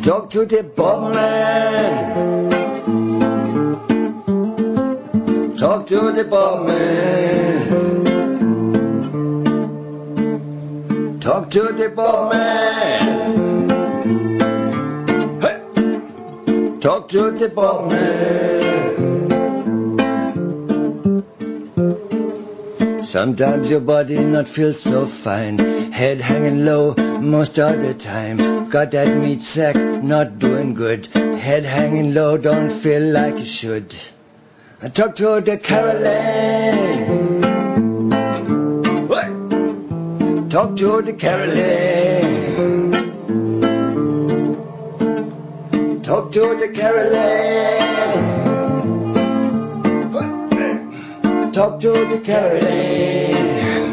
Talk to the Bob man. Talk to the Bob man. Talk to the Bob man. Hey. Talk to the Bob man. Sometimes your body not feel so fine. Head hanging low most of the time. Got that meat sack not doing good. Head hanging low, don't feel like you should. I talk to the Caroline. What? Talk to the Caroline. Talk to the Caroline. What? Talk to the Caroline.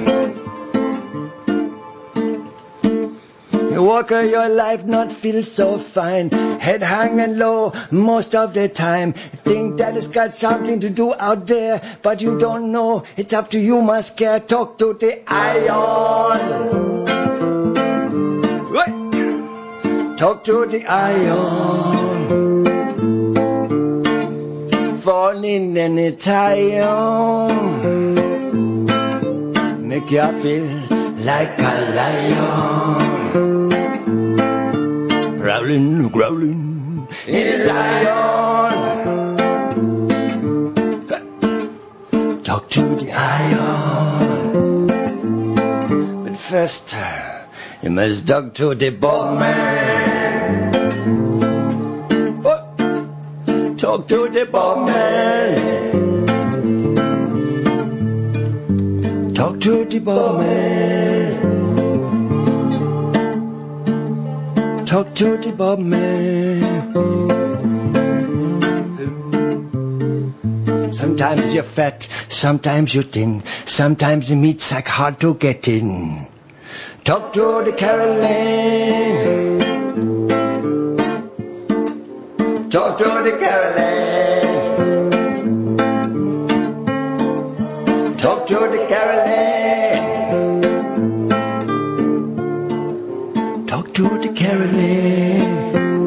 You walk your life not feel so fine. Head hanging low most of the time. Think that it's got something to do out there, but you don't know. It's up to you, must care. Talk to the iron. What? Talk to the iron. Falling anytime. Make you feel like a lion. Growling, growling in a lion. Talk to the iron. But first, you must talk to the Bob man. Oh. Talk to the Bob man. Talk to the Bob man. Talk to the Bob man. Sometimes you're fat, sometimes you're thin, sometimes the meat sack hard to get in. Talk to the Caroline. Talk to the Caroline. Talk to the Caroline. Talk to the Caroline.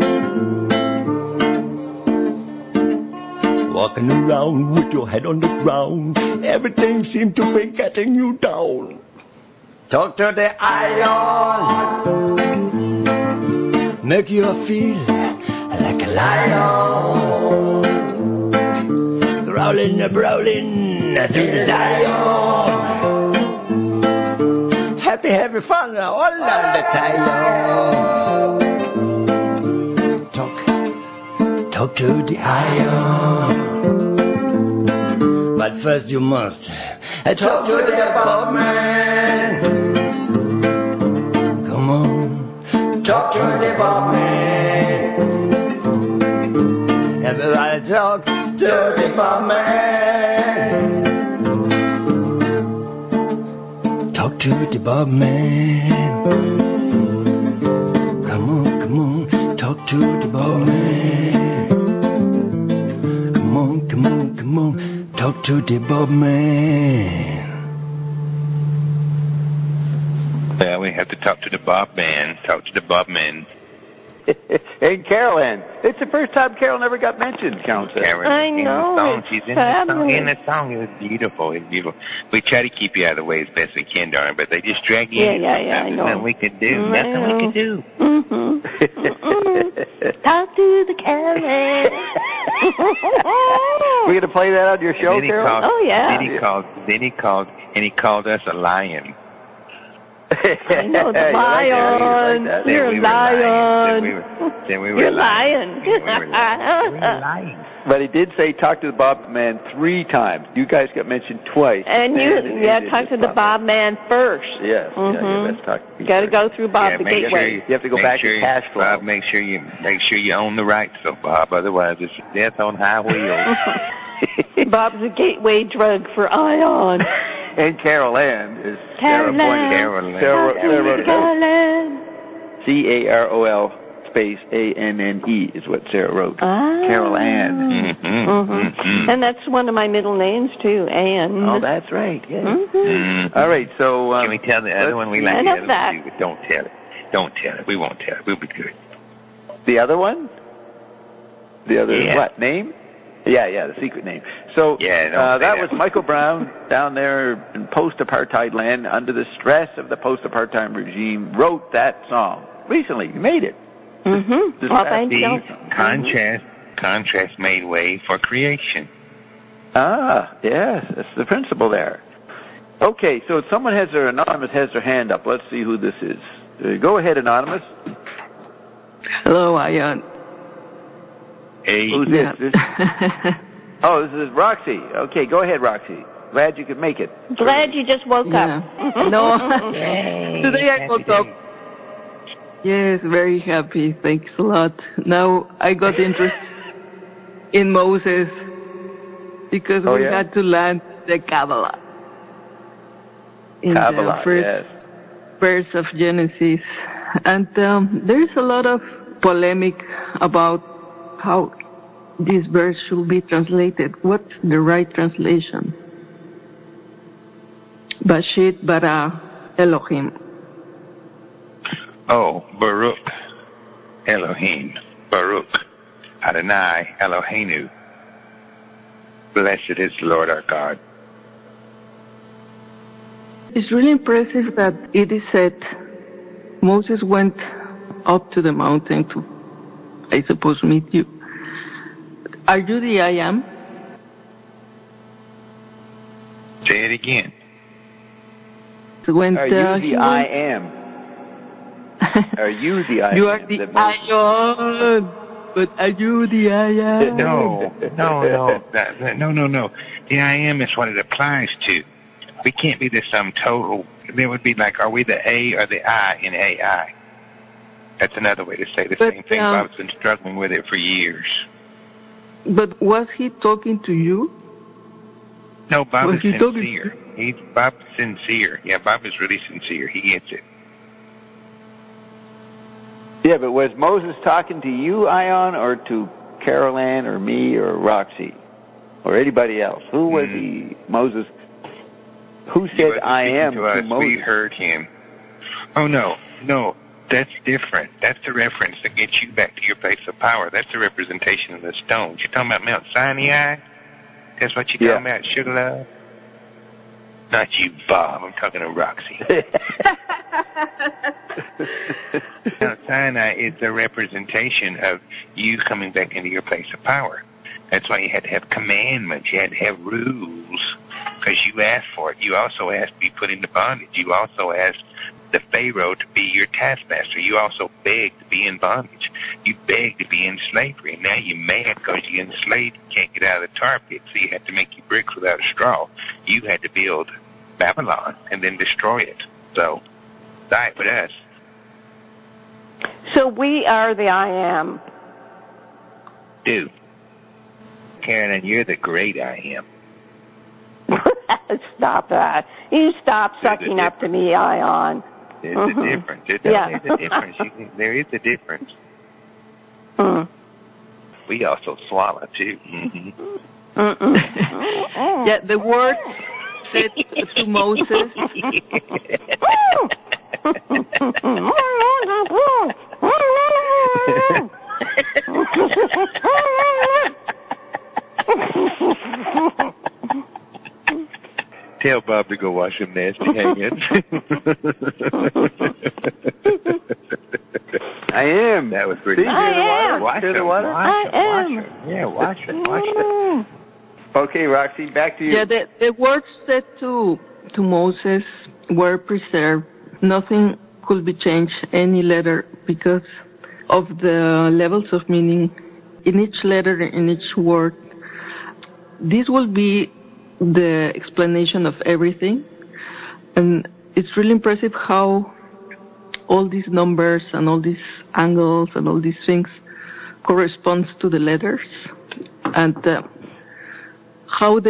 Walking around with your head on the ground, everything seems to be getting you down. Talk to the iron. Make you feel like a lion. Growling, brawling through the Zion. Happy, happy fun all of the time. Talk to the iron. But first you must talk to the Bob man. Come on, talk to the Bob man. Everybody talk to the Bob man. Talk to the Bob man. Come on, talk to the Bob man. Come on, talk to the Bob man. Well, we have to talk to the Bob man. Talk to the Bob man. Hey, Carol Ann. It's the first time Carol ever got mentioned, Carol said. I know. She's in the song. In the song. It was beautiful. It's beautiful. We try to keep you out of the way as best we can, darling, but they just drag you in. Yeah, I know. Nothing we could do. Nothing we could do. Mm-hmm. Talk to the Caroline. We're going to play that on your show, Carol? Oh, yeah. Then he called us a lion. I know, the lion. You're a lion. You're lying. We were lying. But he did say talk to the Bob man 3 times. You guys got mentioned twice. And talk to the Bob man first. Yes. Mm-hmm. Let's talk. Got to go through Bob the gateway. You have to go back to cash flow. Bob, make sure you own the rights, so Bob. Otherwise, it's death on high wheels. Bob's a gateway drug for Ion. And Carol Ann is Carol Ann. Carol space A-N-N-E is what Sarah wrote. Carol Ann. Mm-hmm. Mm-hmm. And that's one of my middle names, too, Ann. Oh, that's right. Yes. Mm-hmm. All right, so... can we tell the other one we like? I love that. Don't tell it. Don't tell it. We won't tell it. We'll be good. The other one? The other what name? Yeah, the secret name. So that was Michael Brown down there in post-apartheid land under the stress of the post-apartheid regime, wrote that song recently. He made it. Mm-hmm. Well, thank you. Contrast made way for creation. Ah, yes, that's the principle there. Okay, so Anonymous has their hand up. Let's see who this is. Go ahead, Anonymous. Hello, Ian. Hey. Who's this? This is Roxy. Okay, go ahead, Roxy. Glad you could make it. Glad you just woke up. No, today I woke up. Yes, very happy. Thanks a lot. Now I got interested in Moses because we had to learn the Kabbalah. In the first verse of Genesis. And there's a lot of polemic about how this verse should be translated. What's the right translation? Bashit bara Elohim. Oh, Baruch Elohim. Baruch Adonai Eloheinu. Blessed is the Lord our God. It's really impressive that it is said Moses went up to the mountain to, I suppose, meet you. Are you the I am? Say it again. Are you the I am? Are you the I am? You are the I am. But are you the I am? No. The I am is what it applies to. We can't be the sum total. There would be like, are we the A or the I in AI? That's another way to say the same thing. Bob's been struggling with it for years. But was he talking to you? No, Bob is sincere. Bob's sincere. Yeah, Bob is really sincere. He gets it. Yeah, but was Moses talking to you, Ion, or to Carol Ann or me or Roxy or anybody else? Who was he, Moses? Who said I am to Moses? We heard him. Oh, no, that's different. That's the reference that gets you back to your place of power. That's the representation of the stones. You're talking about Mount Sinai? That's what you're talking about, Sugar Love? Not you, Bob. I'm talking to Roxy. Mount Sinai is the representation of you coming back into your place of power. That's why you had to have commandments. You had to have rules because you asked for it. You also asked to be put into bondage. You also asked the Pharaoh to be your taskmaster. You also begged to be in bondage. You begged to be in slavery. And now you're mad because you're enslaved. You can't get out of the tar pit, so you had to make your bricks without a straw. You had to build Babylon and then destroy it. So, die with us. So we are the I am. Dude. Karen, you're the great I am. Stop that. You stop sucking up to me, Ion. There's a difference. There's a difference. There is a difference. We also swallow, too. Yeah, the word said to Moses. Tell Bob to go wash them nasty hands. I am. That was pretty good. Wash them. Yeah, wash them. Okay, Roxy, back to you. Yeah, the words said to Moses were preserved. Nothing could be changed, any letter, because of the levels of meaning in each letter, in each word. This will be the explanation of everything. And it's really impressive how all these numbers and all these angles and all these things corresponds to the letters. And how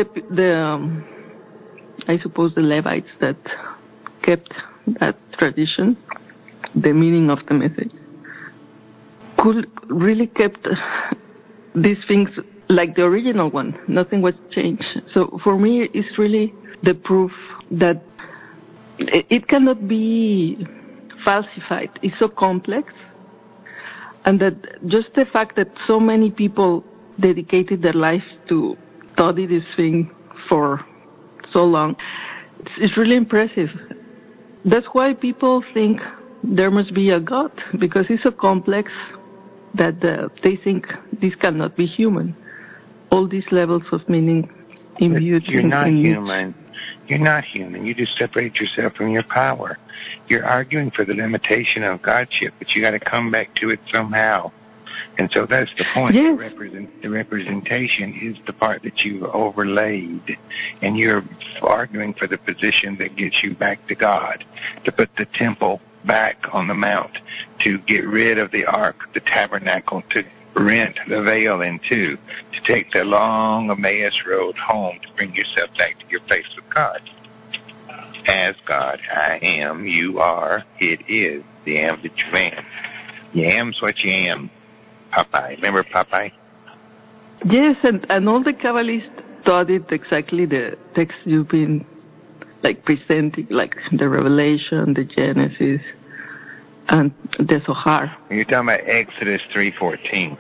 I suppose the Levites that kept that tradition, the meaning of the message, could really kept these things like the original one. Nothing was changed. So for me, it's really the proof that it cannot be falsified. It's so complex. And that just the fact that so many people dedicated their lives to study this thing for so long, it's really impressive. That's why people think there must be a God, because it's so complex that they think this cannot be human. All these levels of meaning imbued. You're not human. You're not human. You just separate yourself from your power. You're arguing for the limitation of Godship, but you got to come back to it somehow. And so that's the point. Yes. The representation is the part that you overlaid, and you're arguing for the position that gets you back to God, to put the temple back on the mount, to get rid of the ark, the tabernacle, to rent the veil in two, to take the long Emmaus road home, to bring yourself back to your place with God. As God, I am, you are, it is, the am that you am. You am's what you am. Popeye. Remember Popeye? Yes, and all the Kabbalists studied exactly the text you've been presenting, like the Revelation, the Genesis, and the Zohar. You're talking about Exodus 3:14.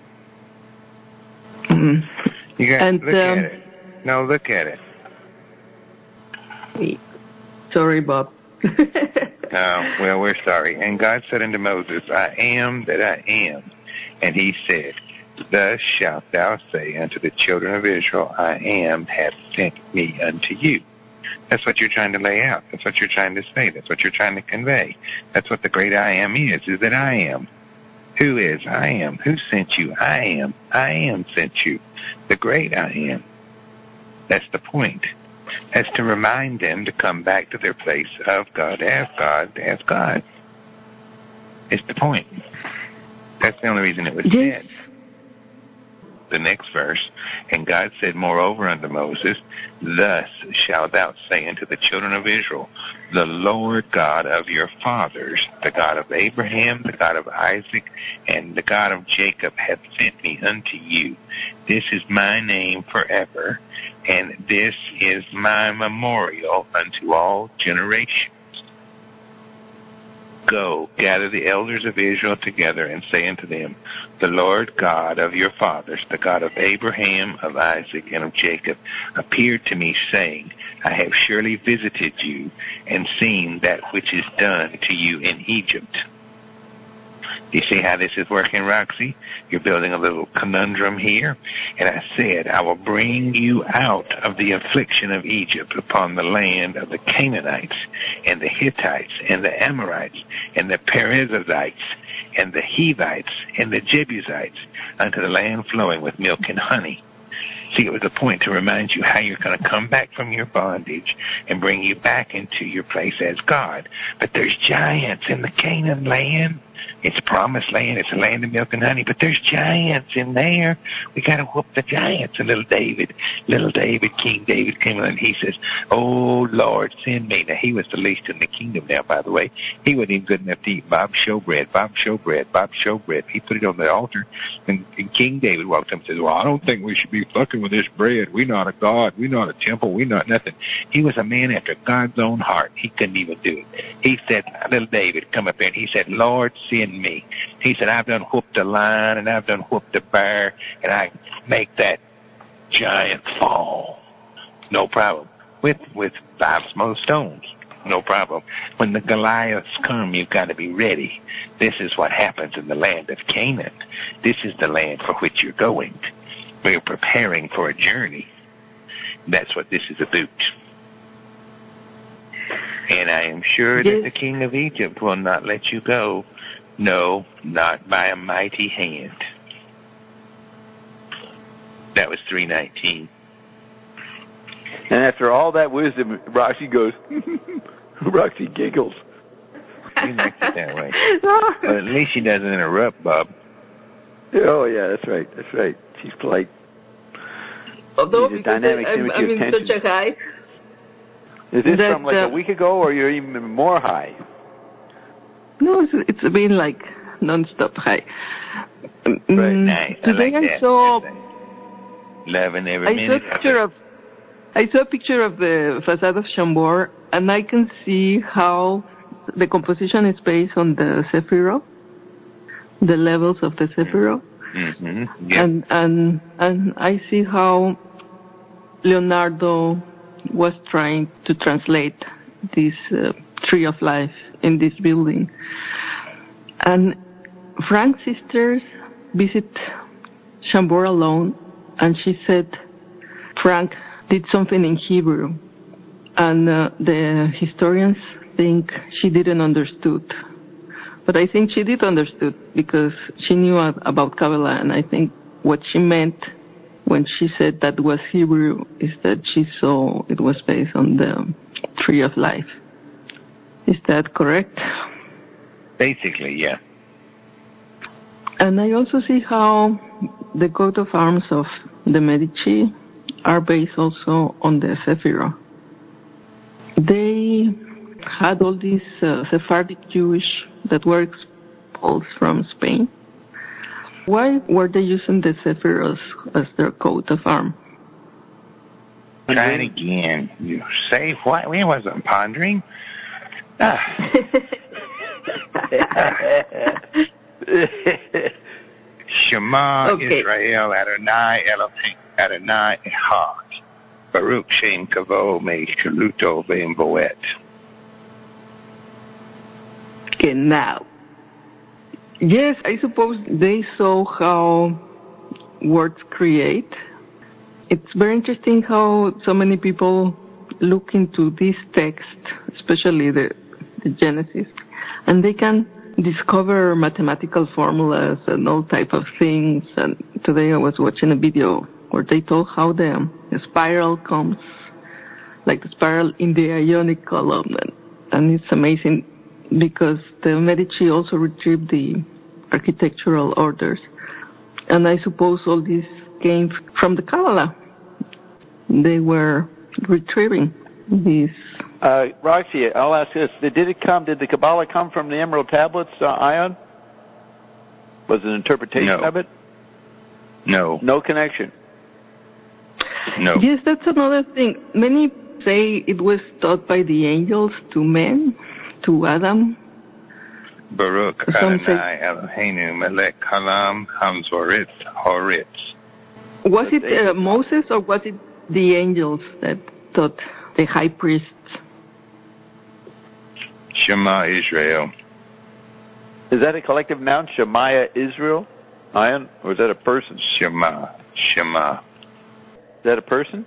Mm-hmm. You got to look at it. No, look at it. Sorry, Bob. Well, we're sorry. And God said unto Moses, I am that I am. And he said, thus shalt thou say unto the children of Israel, I am hath sent me unto you. That's what you're trying to lay out. That's what you're trying to say. That's what you're trying to convey. That's what the great I am is that I am. Who is I am? Who sent you? I am. I am sent you. The great I am. That's the point. That's to remind them to come back to their place of God as God as God. It's the point. That's the only reason it was said. The next verse, and God said moreover unto Moses, thus shalt thou say unto the children of Israel, the Lord God of your fathers, the God of Abraham, the God of Isaac, and the God of Jacob hath sent me unto you. This is my name forever, and this is my memorial unto all generations. Go, gather the elders of Israel together, and say unto them, the Lord God of your fathers, the God of Abraham, of Isaac, and of Jacob, appeared to me, saying, I have surely visited you, and seen that which is done to you in Egypt. You see how this is working, Roxy? You're building a little conundrum here. And I said, I will bring you out of the affliction of Egypt upon the land of the Canaanites, and the Hittites, and the Amorites, and the Perizzites, and the Hivites, and the Jebusites, unto the land flowing with milk and honey. See, it was a point to remind you how you're going to come back from your bondage and bring you back into your place as God. But there's giants in the Canaan land. It's promised land. It's a land of milk and honey. But there's giants in there. We got to whoop the giants. And little David, King David came in and he says, oh, Lord, send me. Now, he was the least in the kingdom now, by the way. He wasn't even good enough to eat Bob's showbread. He put it on the altar. And King David walked up and says, well, I don't think we should be fucking with this bread. We're not a God. We're not a temple. We're not nothing. He was a man after God's own heart. He couldn't even do it. He said, little David, come up there, and he said, Lord, send me. He said, I've done whooped the lion, and I've done whooped the bear, and I make that giant fall. No problem. With 5 small stones. No problem. When the Goliaths come, you've got to be ready. This is what happens in the land of Canaan. This is the land for which you're going. We're preparing for a journey. That's what this is about. And I am sure that the king of Egypt will not let you go. No, not by a mighty hand. That was 3:19. And after all that wisdom, Roxy goes, Roxy giggles. She likes it that way. But at least she doesn't interrupt, Bob. Oh, yeah, that's right. She's polite. Although she's a dynamic I'm in such a high. Is this from like a week ago, or you're even more high? No, it's been like non-stop high. Right. Nice. Today I saw... Loving every minute. I saw a picture of the facade of Chambord, and I can see how the composition is based on the Sephirah. the levels of the Sephirot. Mm-hmm. Yep. And I see how Leonardo was trying to translate this tree of life in this building. And Frank's sisters visit Chambord alone, and she said Frank did something in Hebrew, and the historians think she didn't understood. But I think she did understood because she knew about Kabbalah, and I think what she meant when she said that was Hebrew is that she saw it was based on the tree of life. Is that correct? Basically, yeah. And I also see how the coat of arms of the Medici are based also on the Sephirah. They had all these Sephardic Jewish that were expelled from Spain. Why were they using the Sephirahs as their coat of arms? Try it again. You say what? We wasn't pondering. Shema Israel Adonai Elohim Adonai Echad Baruch Shem Kavo Me Shaluto Ve'im Boet. Okay, now. Yes, I suppose they saw how words create. It's very interesting how so many people look into this text, especially the Genesis, and they can discover mathematical formulas and all type of things. And today I was watching a video where they told how the spiral comes, like the spiral in the Ionic column, and it's amazing because the Medici also retrieved the architectural orders, and I suppose all this came from the Kabbalah. They were retrieving these. Roxy, I'll ask this: Did the Kabbalah come from the Emerald Tablets, Ion? Was it an interpretation of it? No. No connection. No. Yes, that's another thing. Many say it was taught by the angels to men, to Adam. Baruch Adonai Eloheinu Melech Halam Hamzoritz Horitz. Was it Moses or was it the angels that taught the high priests? Shema Israel. Is that a collective noun, Shema Israel, Ion, or is that a person? Shema. Is that a person?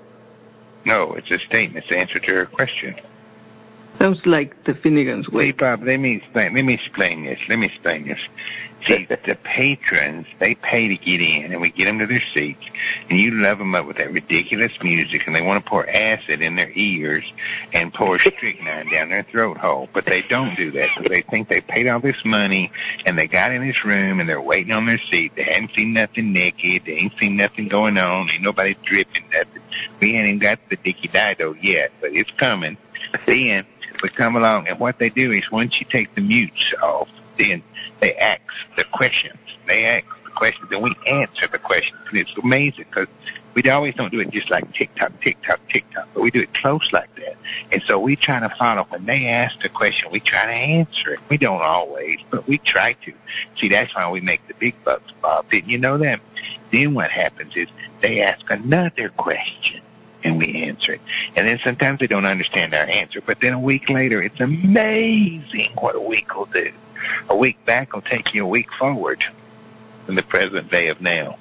No, it's a statement. It's the answer to her question. Sounds like the Finnegan's Wake. Wait, Bob, let me explain this. See, the patrons, they pay to get in, and we get them to their seats, and you love them up with that ridiculous music, and they want to pour acid in their ears and pour strychnine down their throat hole, but they don't do that because they think they paid all this money, and they got in this room, and they're waiting on their seat. They haven't seen nothing naked. They ain't seen nothing going on. Ain't nobody dripping nothing. We ain't even got the Dicky Dido yet, but it's coming. Then we come along, and what they do is once you take the mutes off, then they ask the questions. Then we answer the questions. And it's amazing because we always don't do it just like tick-tock, tick-tock, tick-tock, but we do it close like that. And so we try to follow. When they ask the question, we try to answer it. We don't always, but we try to. See, that's why we make the big bucks, Bob. Didn't you know that? Then what happens is they ask another question, and we answer it. And then sometimes they don't understand our answer, but then a week later, it's amazing what a week will do. A week back will take you a week forward in the present day of now.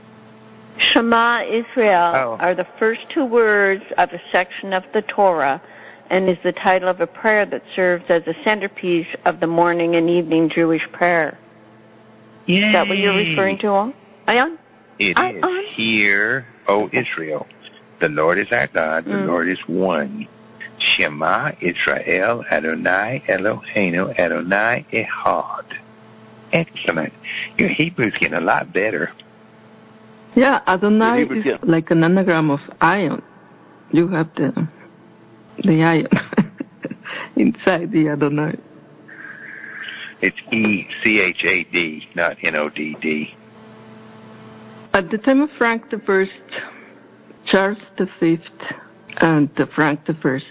Shema Israel are the first two words of a section of the Torah and is the title of a prayer that serves as a centerpiece of the morning and evening Jewish prayer. Yay. Is that what you're referring to, Ion? It is. Hear, O Israel. The Lord is our God. The Lord is one. Shema Israel Adonai Eloheinu Adonai Echad. Excellent. Your Hebrew's getting a lot better. Yeah, Adonai is like an anagram of Ion. You have the Ion inside the Adonai. It's E-C-H-A-D, not N-O-D-D. At the time of Frank I, Charles V and Frank I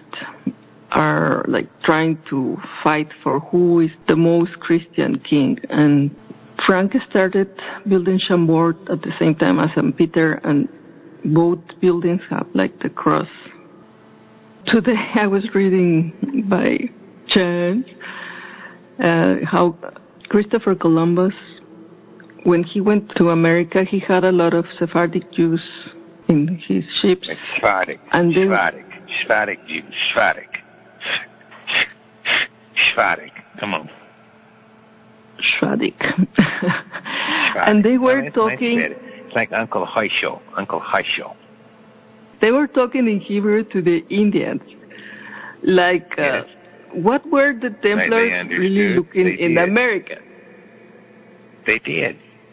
are like trying to fight for who is the most Christian king, and Frank started building Chambord at the same time as St. Peter, and both buildings have like the cross. Today I was reading by chance how Christopher Columbus, when he went to America, he had a lot of Sephardic Jews in his ships. Sephardic Jews. Sephardic. Come on. Sephardic. And they were talking. It's like Uncle Haishel. They were talking in Hebrew to the Indians. Like, yes. What were the Templars really looking in America? They did.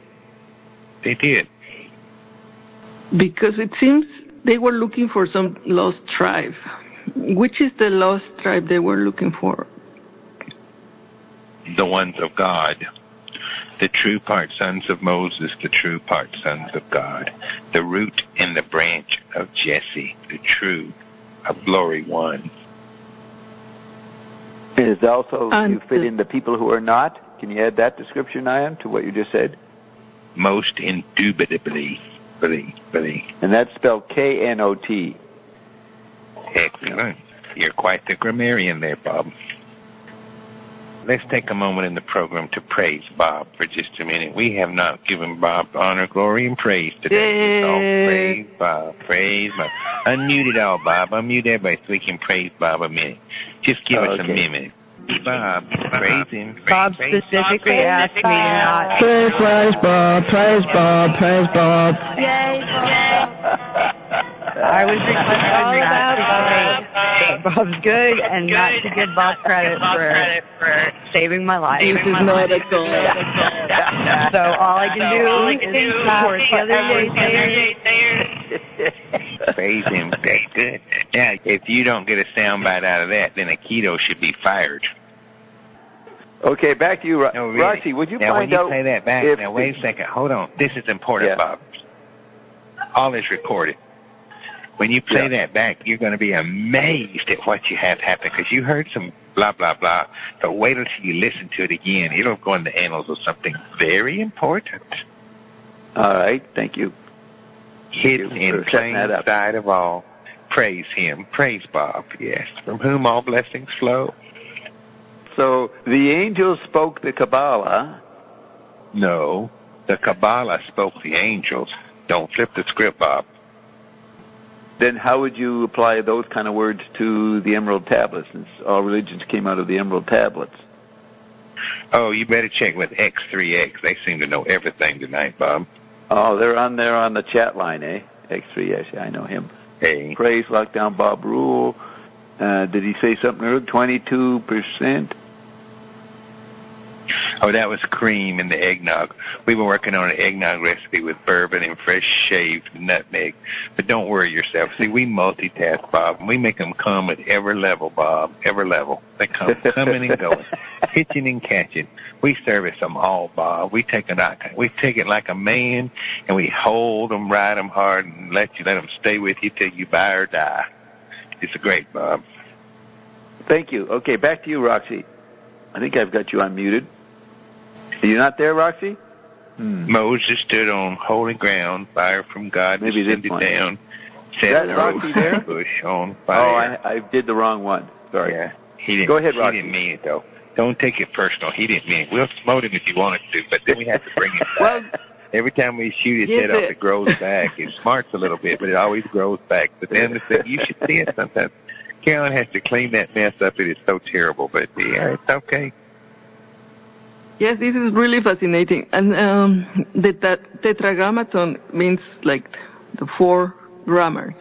Because it seems they were looking for some lost tribe. Which is the lost tribe they were looking for? The ones of God. The true part sons of Moses, the true part sons of God. The root and the branch of Jesse, the true of glory one. Is also you fit in the people who are not? Can you add that description, Ian, to what you just said? Most indubitably. And that's spelled K-N-O-T. Excellent. You're quite the grammarian there, Bob. Let's take a moment in the program to praise Bob for just a minute. We have not given Bob honor, glory, and praise today. So praise Bob. Unmute it all, Bob. Unmute everybody so we can praise Bob a minute. Just give us a minute. Bob, praise him. Bob specifically asked me not. Praise Bob. Yay, I was requesting not to say Bob's good and not to give Bob credit for saving my life. This is not a goal. So all I can do is support the other naysayers. Praise him. That's good. Now, if you don't get a soundbite out of that, then Aikido should be fired. Okay, back to you, no, really. Roxy. Would you now, find when out? You play that back. Now, wait a second. Hold on. This is important, Bob. All is recorded. When you play that back, you're going to be amazed at what you have happen because you heard some blah, blah, blah. But wait until you listen to it again. It'll go in the annals of something very important. All right. Thank you. Hidden in plain sight of all. Praise him. Praise Bob. Yes. From whom all blessings flow. So the angels spoke the Kabbalah. No. The Kabbalah spoke the angels. Don't flip the script, Bob. Then how would you apply those kind of words to the Emerald Tablets, since all religions came out of the Emerald Tablets? Oh, you better check with X3X. They seem to know everything tonight, Bob. Oh, they're on there on the chat line, eh? X3X, yeah, I know him. Hey. Praise Lockdown Bob Rule. Did he say something earlier? 22%? Oh, that was cream in the eggnog. We were working on an eggnog recipe with bourbon and fresh shaved nutmeg. But don't worry yourself. See, we multitask, Bob. And we make them come at every level, Bob. Every level. They come coming and going, pitching and catching. We service them all, Bob. We take it like a man, and we hold them, ride them hard, and let them stay with you till you buy or die. It's great, Bob. Thank you. Okay, back to you, Roxy. I think I've got you unmuted. Are you not there, Roxy? Moses stood on holy ground, fire from God descended down. Set Roxy there? Bush on fire. Oh, I did the wrong one. Sorry. Yeah. Go ahead, Roxy. He didn't mean it, though. Don't take it personal. He didn't mean it. We'll promote him if you wanted to, but then we have to bring him back. Well, every time we shoot his head off, it grows back. It smarts a little bit, but it always grows back. But then you should see it sometimes. Carolyn has to clean that mess up. It is so terrible, but it's okay. Yes, this is really fascinating. And the tetragrammaton means like the 4 grammars.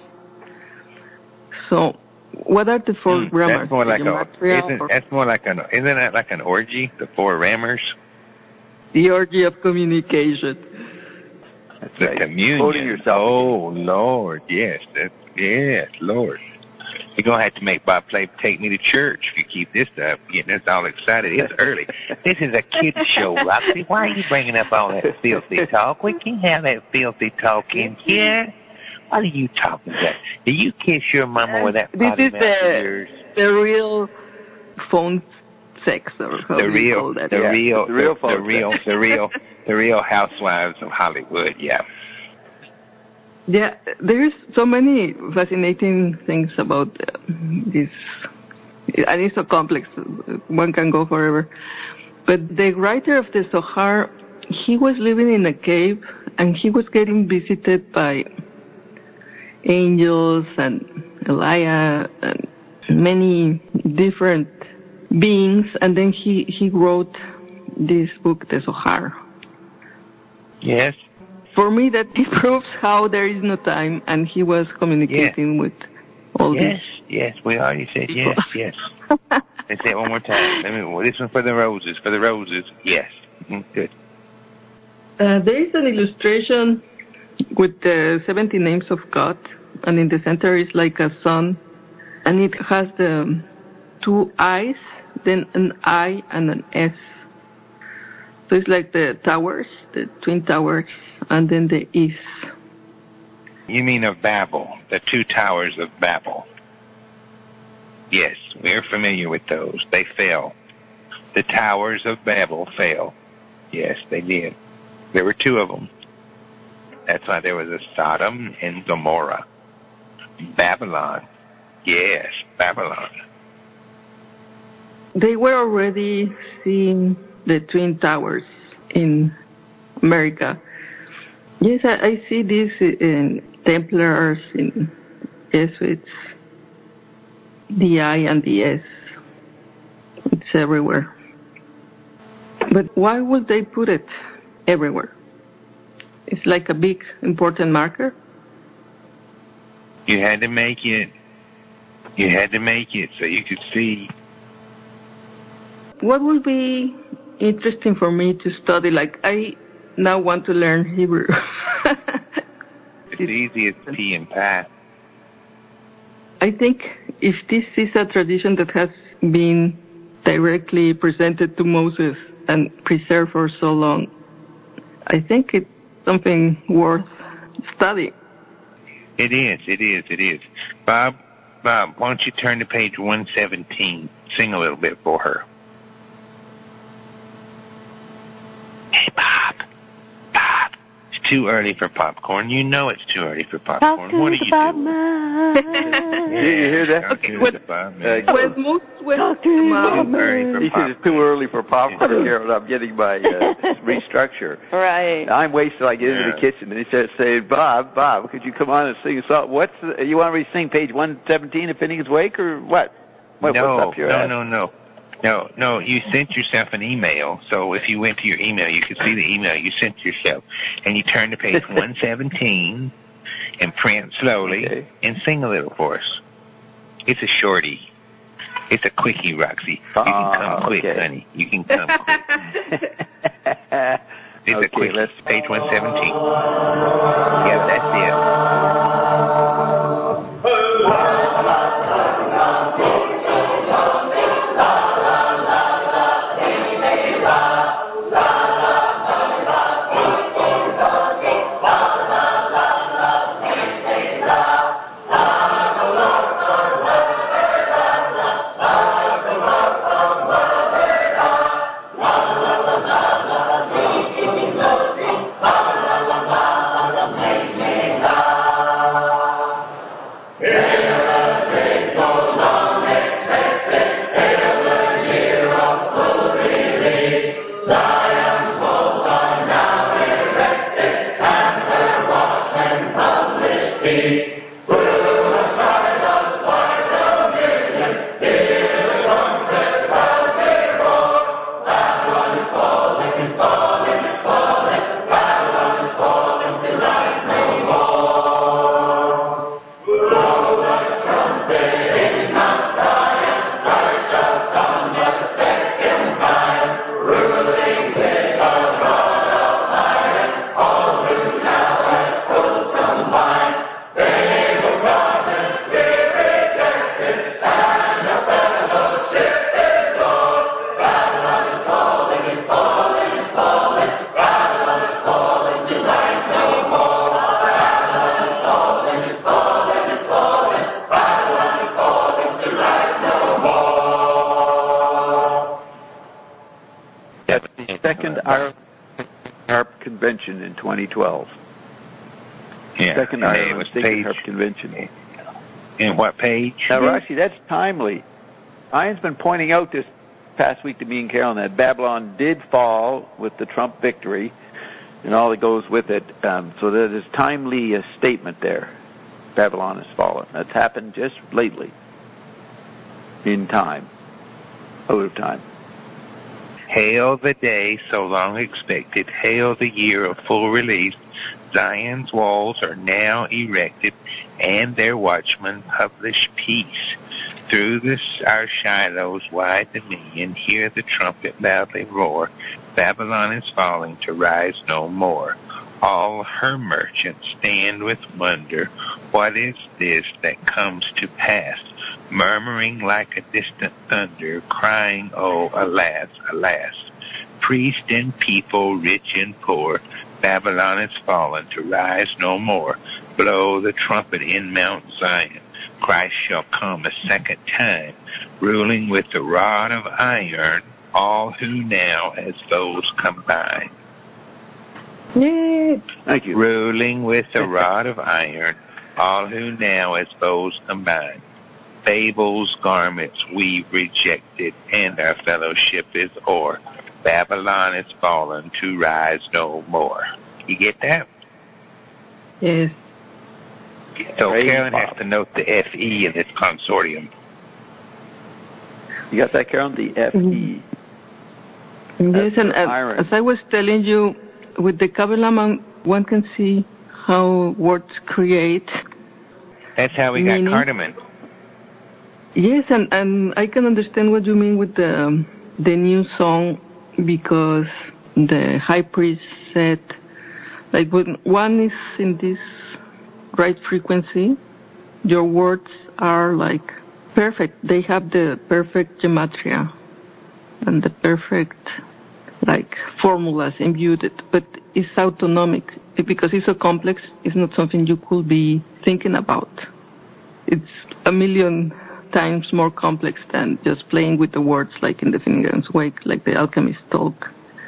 So what are the 4 grammars? That's more like isn't that like an orgy, the 4 rammers? The orgy of communication. That's the right. communion. Oh, Lord, yes. Yes, Lord. You're going to have to make Bob take me to church if you keep this up, getting us all excited. It's early. This is a kid's show, Roxy. Why are you bringing up all that filthy talk? We can't have that filthy talk in here. What are you talking about? Do you kiss your mama with that potty mouth of yours? The real phone sex, or how do you call that? The real housewives of Hollywood. Yeah. Yeah, there's so many fascinating things about this, and it's so complex. One can go forever. But the writer of the Zohar, he was living in a cave, and he was getting visited by angels and Elijah and many different beings, and then he wrote this book, the Zohar. Yes. For me, that proves how there is no time, and he was communicating with all these. Yes, we already said people. Yes. Let's say it one more time. This one for the roses. Yes. Good. There is an illustration with the 70 names of God, and in the center is like a sun, and it has the 2 eyes, then an I and an S. So it's like the towers, the twin towers, and then the Is. You mean of Babel, the 2 towers of Babel. Yes, we're familiar with those. They fell. The towers of Babel fell. Yes, they did. There were 2 of them. That's why there was a Sodom and Gomorrah. Babylon. Yes, Babylon. They were already seeing the Twin Towers in America. Yes, I see this in Templars, in Jesuits, the I and the S. It's everywhere. But why would they put it everywhere? It's like a big, important marker. You had to make it. You had to make it so you could see. What would be interesting for me to study? Like, I now want to learn Hebrew. It's easy as pea and pat. I think if this is a tradition that has been directly presented to Moses and preserved for so long, I think it's something worth studying. It is. Bob, why don't you turn to page 117? Sing a little bit for her. Hey, Bob, it's too early for popcorn. You know it's too early for popcorn. What are you doing? Did you hear that? Okay, he said it's too early for popcorn, Carol. I'm getting my restructure. Right. I'm waiting till I get into the kitchen, and he starts saying, Bob, could you come on and sing a song? You want me to sing page 117 of Finnegan's Wake, or what? What's up your ass? No, you sent yourself an email, so if you went to your email, you could see the email you sent yourself. And you turn to page 117 and print slowly and sing a little for us. It's a shorty. It's a quickie, Roxy. You can come quick, honey. You can come quick. It's a quick. Page 117. Yeah, that's it. Second Harp Convention in 2012. Yeah. Second Ireland Sacred Harp Convention. And what page? Now, Roxy, that's timely. Ian's been pointing out this past week to me and Carolyn that Babylon did fall with the Trump victory and all that goes with it. So that is timely a statement there. Babylon has fallen. That's happened just lately. In time. Out of time. Hail the day so long expected. Hail the year of full release. Zion's walls are now erected, and their watchmen publish peace. Through our Shiloh's wide dominion, hear the trumpet loudly roar. Babylon is falling to rise no more. All her merchants stand with wonder. What is this that comes to pass? Murmuring like a distant thunder, crying, oh, alas, alas. Priest and people, rich and poor, Babylon is fallen to rise no more. Blow the trumpet in Mount Zion. Christ shall come a second time, ruling with the rod of iron, all who now as those combine. Yay. Thank you. Ruling with a rod of iron, all who now as foes combine. Babel's garments we've rejected, and our fellowship is o'er. Babylon is fallen to rise no more. You get that? Yes. So Carolyn has to note the FE in this consortium. You got that, Carolyn? The FE. Yes, and as I was telling you, with the Kabbalah, one can see how words create. That's how we got cardamom. Yes, and I can understand what you mean with the new song, because the high priest said, like, when one is in this right frequency, your words are like perfect. They have the perfect gematria and the perfect like formulas imbued, but it's autonomic because it's so complex. It's not something you could be thinking about. It's a million times more complex than just playing with the words like in the Finnegan's Wake, like the alchemist talk.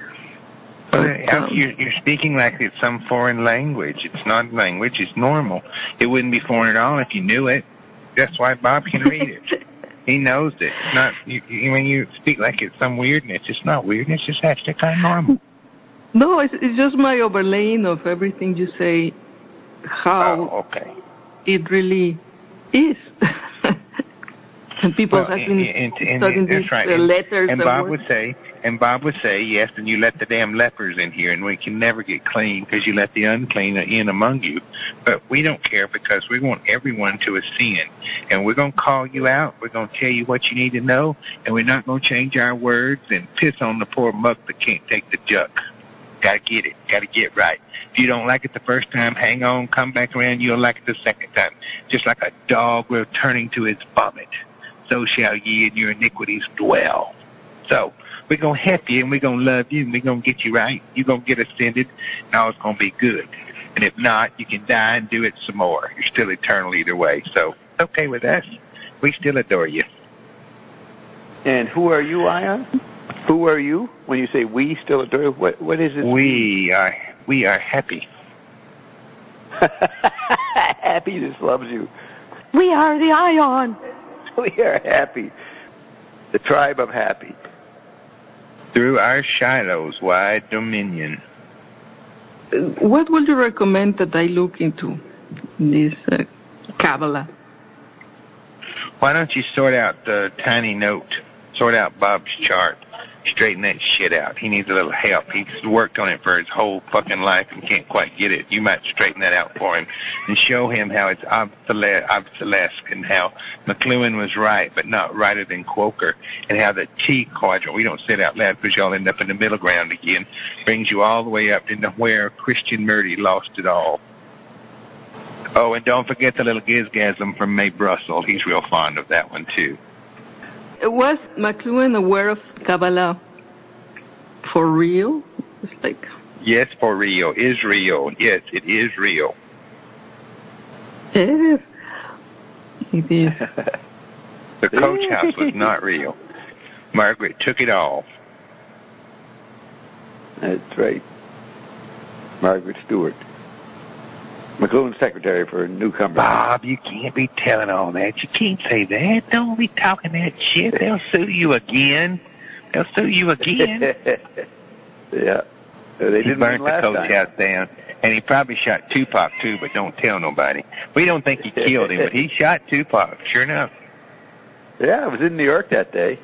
You're speaking like it's some foreign language. It's not language. It's normal. It wouldn't be foreign at all if you knew it. That's why Bob can read it. He knows it. It's not when you speak like it's some weirdness. It's not weirdness. It's actually kind of normal. No, it's just my overlaying of everything you say. How it really is. And people have been studying these letters. And Bob would say, yes, and you let the damn lepers in here, and we can never get clean because you let the unclean in among you. But we don't care because we want everyone to ascend. And we're going to call you out. We're going to tell you what you need to know, and we're not going to change our words and piss on the poor muck that can't take the juck. Got to get it. Got to get right. If you don't like it the first time, hang on, come back around, you'll like it the second time. Just like a dog returning to its vomit. So shall ye in your iniquities dwell. So we're going to help you, and we're going to love you, and we're going to get you right. You're going to get ascended, and all it's going to be good. And if not, you can die and do it some more. You're still eternal either way. So it's okay with us. We still adore you. And who are you, Ion? Who are you? When you say we still adore you, what is it? We are happy. Happiness loves you. We are the Ion. We are happy. The tribe of happy. Through our Shiloh's wide dominion. What would you recommend that I look into this Kabbalah? Why don't you sort out the tiny note, sort out Bob's chart, straighten that shit out. He needs a little help. He's worked on it for his whole fucking life and can't quite get it. You might straighten that out for him and show him how it's obsolesque and how McLuhan was right, but not righter than Quoker, and how the T quadrant, we don't say it out loud because y'all end up in the middle ground again, brings you all the way up into where Christian Murdy lost it all. Oh, and don't forget the little gizgasm from May Brussel. He's real fond of that one, too. Was McLuhan aware of Kabbalah for real? It's like... Yes, for real. Is real. Yes, it is real. It is. It is. The coach house was not real. Margaret took it all. That's right. Margaret Stewart. McLuhan's secretary for newcomers. Bob, you can't be telling all that. You can't say that. Don't be talking that shit. They'll sue you again. Yeah. They didn't burn the coach-house down. And he probably shot Tupac, too, but don't tell nobody. We don't think he killed him, but he shot Tupac, sure enough. Yeah, I was in New York that day.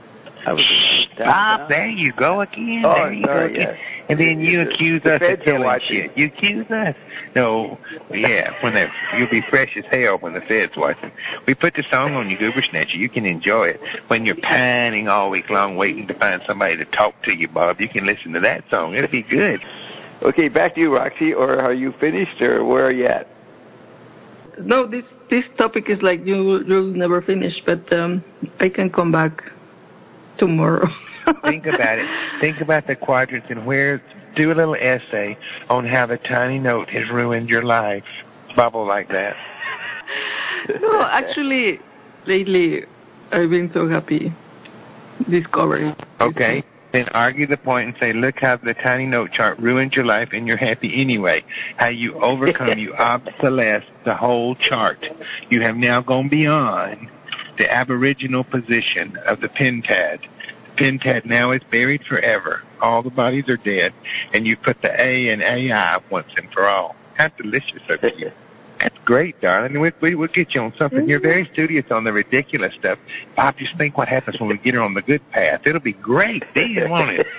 Bob, there you go again. Oh, there you go again. Yeah. And then you accuse us of killing shit. You accuse us. No, yeah, you'll be fresh as hell when the Fed's watching. We put the song on you, Goober Snatcher. You can enjoy it. When you're pining all week long waiting to find somebody to talk to you, Bob, you can listen to that song. It'll be good. Okay, back to you, Roxy, or are you finished, or where are you at? No, this topic is like you'll never finish, but I can come back tomorrow. Think about it. Think about the quadrants and do a little essay on how the tiny note has ruined your life. Bubble like that. No, actually, lately I've been so happy discovering. Okay. Then argue the point and say, look how the tiny note chart ruined your life and you're happy anyway. How you overcome, you obsolesce the whole chart. You have now gone beyond the aboriginal position of the pentad. The pentad now is buried forever. All the bodies are dead. And you put the A in AI once and for all. How delicious of you. That's great, darling. We'll get you on something. You're very studious on the ridiculous stuff. Bob, just think what happens when we get her on the good path. It'll be great. Then, won't it?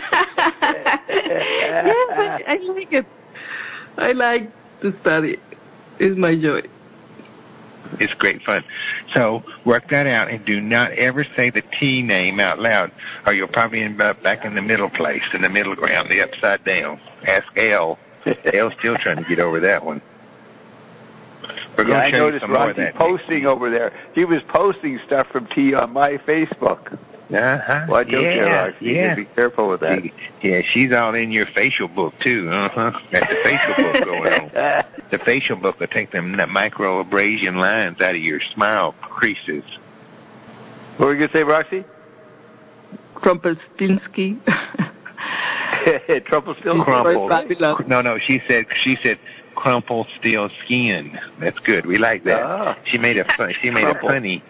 Yeah, I like it. I like to study. It's my joy. It's great fun. So work that out and do not ever say the T name out loud or you'll probably end up back in the middle place, in the middle ground, the upside down. Ask L. L's still trying to get over that one. We're going to show you some more of that. Posting over there. He was posting stuff from T on my Facebook. Uh-huh. Well, yeah. Be careful with that. She's all in your facial book, too. Uh-huh. Got the facial book going on. The facial book will take them micro abrasion lines out of your smile creases. What were you going to say, Roxy? Trumpelstinsky. Trumpelstinsky? Crumpled. No, she said crumpled steel skin. That's good. We like that. Ah. She made a punny,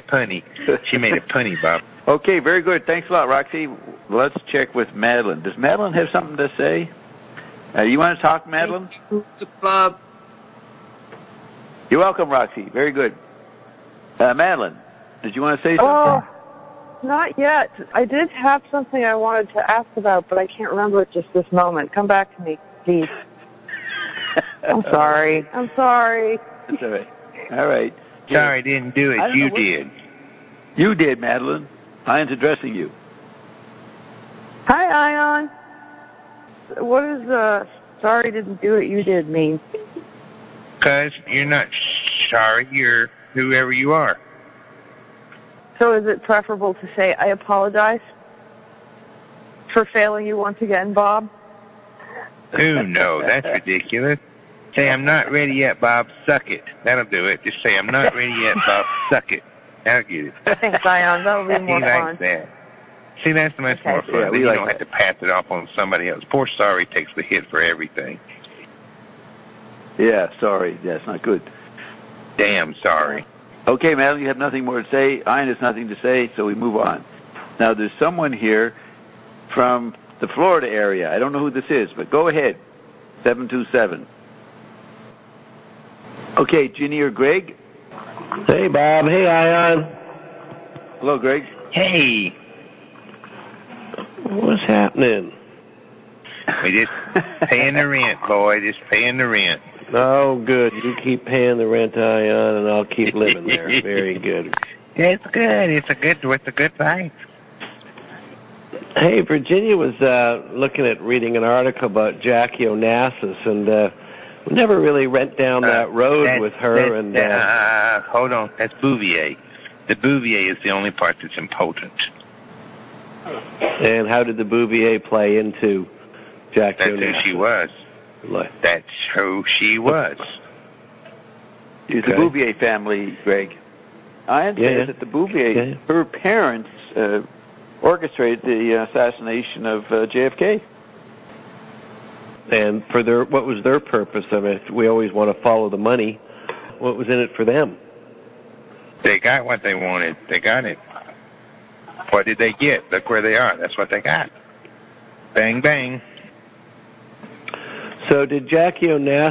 Bob. Okay, very good. Thanks a lot, Roxy. Let's check with Madeline. Does Madeline have something to say? You want to talk, Madeline? Bob. You're welcome, Roxy. Very good. Madeline, did you want to say something? Not yet. I did have something I wanted to ask about, but I can't remember it just this moment. Come back to me, please. I'm sorry. That's all right. All right. Sorry, didn't do it. You did. You did, Madeline. Ion's addressing you. Hi, Ion. What does sorry didn't do it, you did mean? Because you're not sorry, you're whoever you are. So is it preferable to say, I apologize for failing you once again, Bob? No, that's ridiculous. Say, I'm not ready yet, Bob, suck it. That'll do it. Just say, I'm not ready yet, Bob, suck it. That'll get it. Thanks, Ion. That'll be more fun. Like that. See, that's much more fun. Yeah, you don't have to pass it off on somebody else. Poor sorry takes the hit for everything. Yeah, sorry. That's not good. Damn sorry. Okay, Madeline, you have nothing more to say. Ian has nothing to say, so we move on. Now, there's someone here from the Florida area. I don't know who this is, but go ahead. 727. Okay, Ginny or Greg? Hey, Bob. Hey, Ion. Hello, Greg. Hey. What's happening? We just paying the rent, boy. Just paying the rent. Oh, good. You keep paying the rent, Ion, and I'll keep living there. Very good. It's good. It's a good life. Hey, Virginia was reading an article about Jackie Onassis, and we never really went down that road with her. Hold on. That's Bouvier. The Bouvier is the only part that's important. And how did the Bouvier play into Jackie Onassis? That's who she was. That's who she was. It's the Bouvier family, Greg. I understand that the Bouvier, her parents orchestrated the assassination of JFK. And what was their purpose of it? We always want to follow the money. What was in it for them? They got what they wanted. They got it. What did they get? Look where they are. That's what they got. Bang, bang. So did Jackie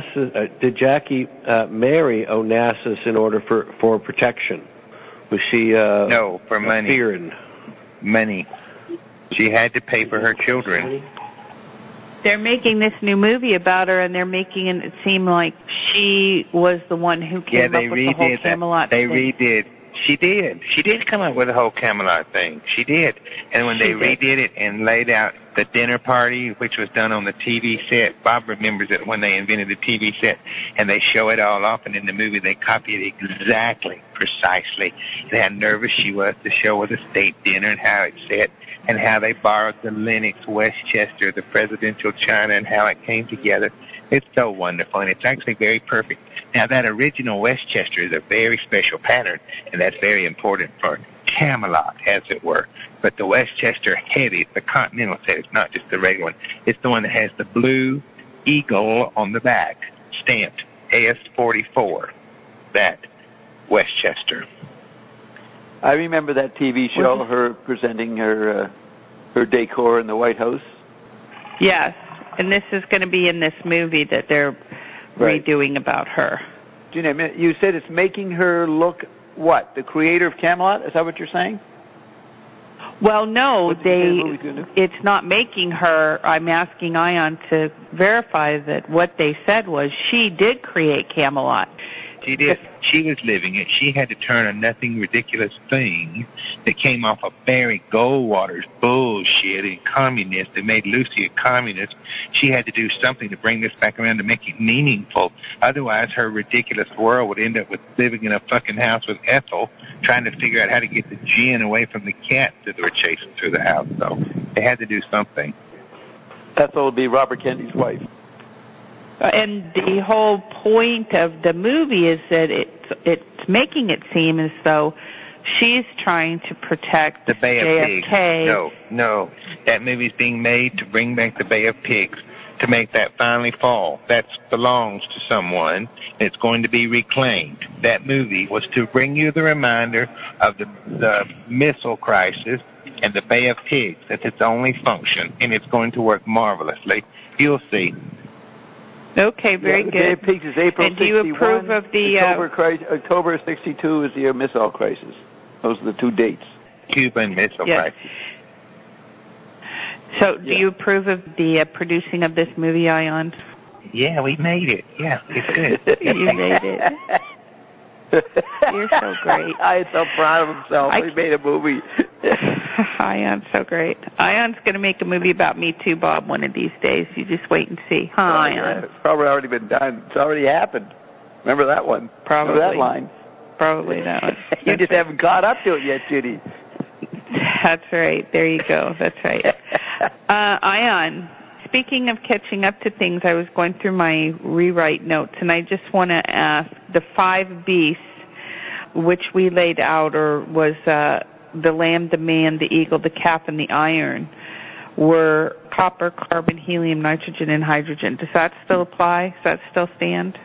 marry Onassis in order for protection? Was she no, for money. Fearing? Money. She had to pay for her children. They're making this new movie about her, and they're making it seem like she was the one who came up with the whole Camelot thing. They redid. She did. She did come up with the whole Camelot thing. She did. And when they redid it and laid out the dinner party, which was done on the TV set, Bob remembers it when they invented the TV set, and they show it all off, and in the movie they copy it exactly, precisely, and how nervous she was to show her the state dinner and how it's set, and how they borrowed the Lenox Westchester, the presidential china, and how it came together. It's so wonderful, and it's actually very perfect. Now, that original Westchester is a very special pattern, and that's very important for Camelot, as it were. But the Westchester heavy, the Continental set, it's not just the regular one. It's the one that has the blue eagle on the back, stamped AS-44, that Westchester. I remember that TV show, her presenting her decor in the White House. Yes, and this is going to be in this movie that they're redoing about her. Gina, you said it's making her look what? The creator of Camelot? Is that what you're saying? Well, no, it's not making her. I'm asking Ion to verify that what they said was she did create Camelot. She did. She was living it. She had to turn a nothing ridiculous thing that came off of Barry Goldwater's bullshit and communist that made Lucy a communist. She had to do something to bring this back around to make it meaningful. Otherwise, her ridiculous world would end up with living in a fucking house with Ethel, trying to figure out how to get the gin away from the cats that were chasing through the house. So they had to do something. Ethel would be Robert Kennedy's wife. And the whole point of the movie is that it's making it seem as though she's trying to protect the Bay of JFK. Pigs. No. That movie's being made to bring back the Bay of Pigs, to make that finally fall. That belongs to someone. It's going to be reclaimed. That movie was to bring you the reminder of the missile crisis and the Bay of Pigs. That's its only function, and it's going to work marvelously. You'll see. Okay, very good. Bay of Pigs is April 61. And do you approve of the... October 62 is the missile crisis. Those are the two dates. Cuban Missile Crisis. So do you approve of the producing of this movie, Ion? Yeah, we made it. Yeah, it's good. You made it. You're so great. Ion's so proud of himself. We made a movie. Ion's so great. Ion's going to make a movie about me too, Bob, one of these days. You just wait and see. Huh, Ion? Yeah, it's probably already been done. It's already happened. Remember that one? Probably. Remember that line? Probably that one. You just haven't caught up to it yet, Judy. That's right. There you go. That's right. Ion, speaking of catching up to things, I was going through my rewrite notes, and I just want to ask, the 5 beasts, which we laid out, or was the lamb, the man, the eagle, the calf, and the iron, were copper, carbon, helium, nitrogen, and hydrogen. Does that still apply? Does that still stand?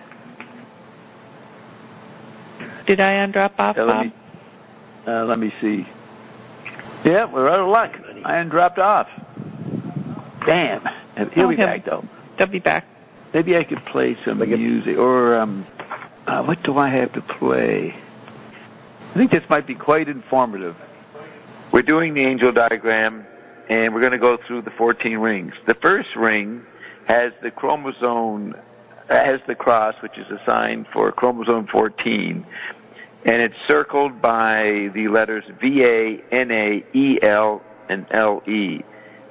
Did Ion drop off, Bob? Let me see. Yeah, we're out of luck. Ion dropped off. Damn. He'll be back, though. They'll be back. Maybe I could play some music. Or what do I have to play? I think this might be quite informative. We're doing the angel diagram, and we're going to go through the 14 rings. The first ring has the chromosome, has the cross, which is a sign for chromosome 14, and it's circled by the letters VA, NA, EL, and LE.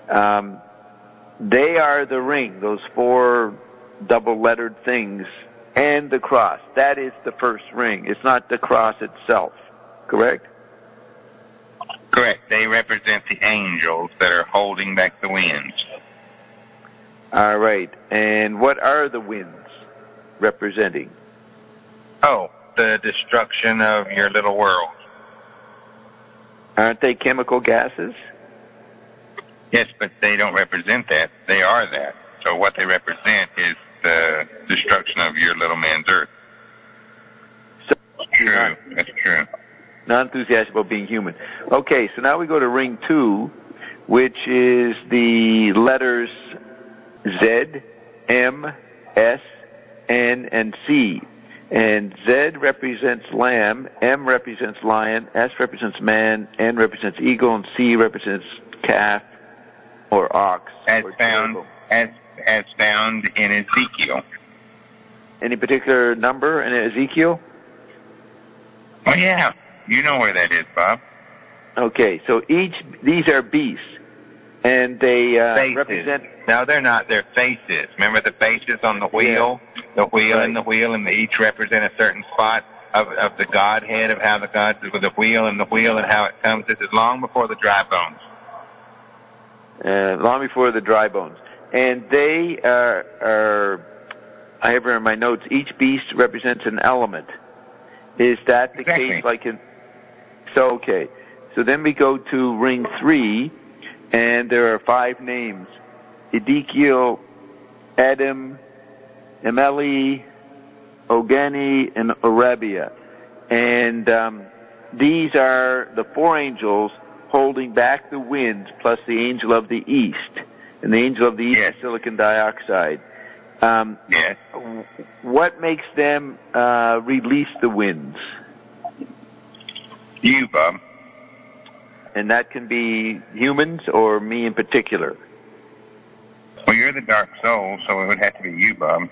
They are the ring, those 4 double-lettered things, and the cross. That is the first ring. It's not the cross itself, correct? Correct. They represent the angels that are holding back the winds. All right. And what are the winds representing? Oh, the destruction of your little world. Aren't they chemical gases? Yes, but they don't represent that. They are that. So what they represent is the destruction of your little man's earth. So, true. That's true. Not enthusiastic about being human. Okay, so now we go to ring 2, which is the letters Z, M, S, N, and C. And Z represents lamb, M represents lion, S represents man, N represents eagle, and C represents calf or ox. As found in Ezekiel. Any particular number in Ezekiel? Oh, yeah. You know where that is, Bob. Okay, so these are beasts, and they represent... No, they're not. They're faces. Remember the faces on the wheel? Yeah. The wheel right. And the wheel, and they each represent a certain spot of the Godhead, of how the God, with the wheel and how it comes. This is long before the dry bones. Long before the dry bones. And they are, I have in my notes, each beast represents an element. Is that the case? Okay. So then we go to ring 3, and there are 5 names. Ezekiel, Adam, Emeli, Ogani, and Arabia. And these are the 4 angels holding back the winds, plus the angel of the east. And the angel of the east is silicon dioxide. Yes. What makes them release the winds? You, Bob. And that can be humans or me in particular. Well, you're the dark soul, so it would have to be you, Bob.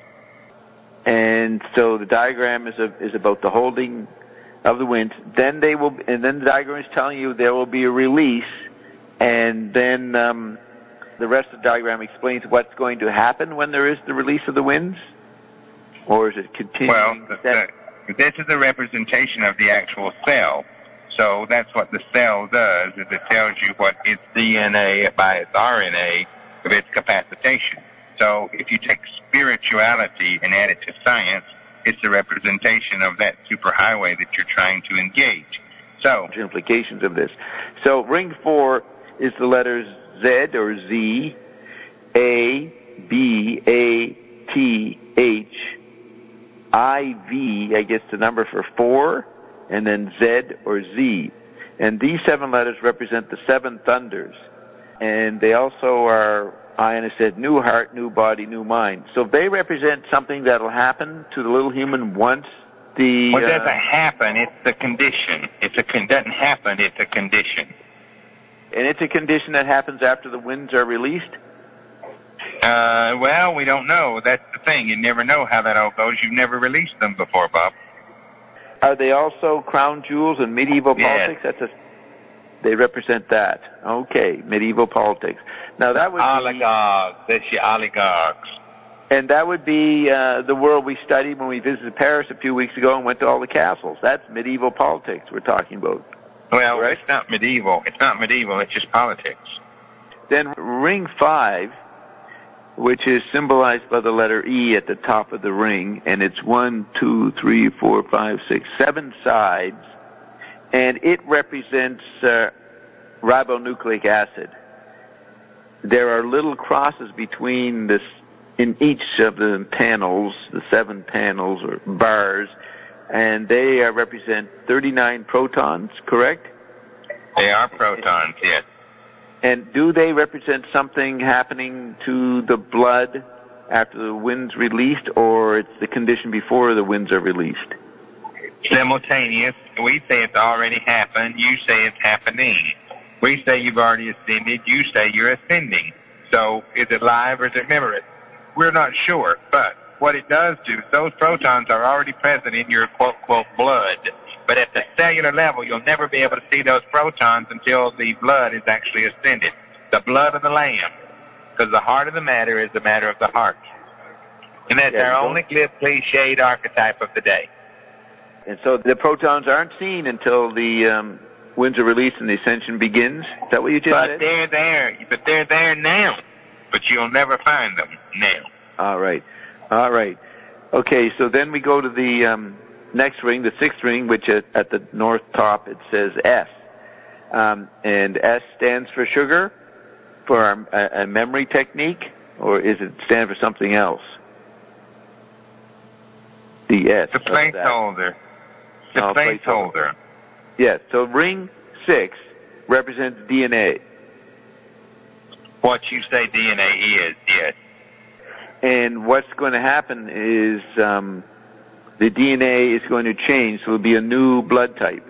And so the diagram is about the holding of the winds. Then the diagram is telling you there will be a release, and then the rest of the diagram explains what's going to happen when there is the release of the winds, or is it continuing? Well, this is a representation of the actual cell. So that's what the cell does, is it tells you what its DNA by its RNA of its capacitation. So if you take spirituality and add it to science, it's a representation of that superhighway that you're trying to engage. So implications of this. So ring 4 is the letters Z or Z, A, B, A, T, H, I, V, I guess the number for 4, and then Z or Z. And these 7 letters represent the 7 thunders. And they also are, Ionis said, new heart, new body, new mind. So they represent something that will happen to the little human once the... Well, it doesn't happen, it's the condition. Doesn't happen, it's a condition. And it's a condition that happens after the winds are released? Well, we don't know. That's the thing. You never know how that all goes. You've never released them before, Bob. Are they also crown jewels in medieval politics? They represent that. Okay, medieval politics. Now that would oligarchs. That's your oligarchs. And that would be the world we studied when we visited Paris a few weeks ago and went to all the castles. That's medieval politics we're talking about. Well, right? It's not medieval. It's just politics. Then ring 5, which is symbolized by the letter E at the top of the ring, and it's 1, 2, 3, 4, 5, 6, 7 sides, and it represents ribonucleic acid. There are little crosses between this in each of the panels, the 7 panels or bars, and they represent 39 protons, correct? They are protons, yes. And do they represent something happening to the blood after the wind's released, or it's the condition before the winds are released? Simultaneous. We say it's already happened. You say it's happening. We say you've already ascended. You say you're ascending. So is it live or is it memory? We're not sure, but what it does do, those protons are already present in your quote-quote blood. But at the cellular level, you'll never be able to see those protons until the blood is actually ascended. The blood of the Lamb. Because the heart of the matter is the matter of the heart. And that's our only cliched archetype of the day. And so the protons aren't seen until the winds are released and the ascension begins? Is that what you just said? They're there. But they're there now. But you'll never find them now. All right. Okay, so then we go to the next ring, the 6th ring, which at the north top it says S. And S stands for sugar, for a memory technique. or is it stand for something else? The S. The placeholder. The placeholder. Yes. So ring 6 represents DNA. What you say DNA is, yes. And what's going to happen is the DNA is going to change, so it'll be a new blood type.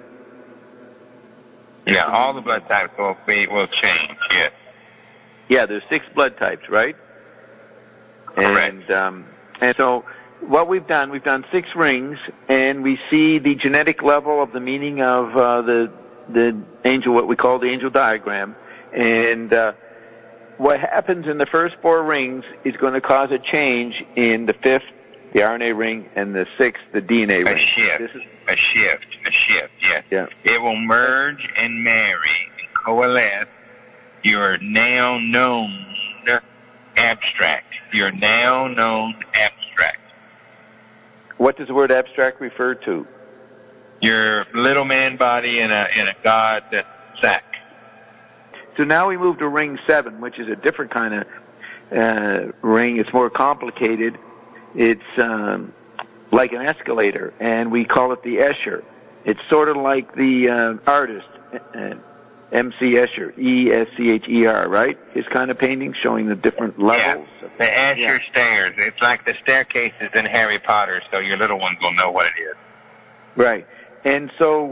Yeah, all the blood types will change, yes. Yeah, there's 6 blood types, right? Correct. And so what we've done 6 rings, and we see the genetic level of the meaning of the angel, what we call the angel diagram. And what happens in the first 4 rings is going to cause a change in the 5th, the RNA ring, and the 6th, the DNA ring. A shift, yes. Yeah. It will merge and marry and coalesce your now known abstract. Your now known abstract. What does the word abstract refer to? Your little man body in a God sack. So now we move to ring 7, which is a different kind of ring. It's more complicated. It's like an escalator, and we call it the Escher. It's sort of like the artist, M.C. Escher, E-S-C-H-E-R, right? His kind of painting showing the different levels. Yeah, the Escher stairs. It's like the staircases in Harry Potter, so your little ones will know what it is. Right. And so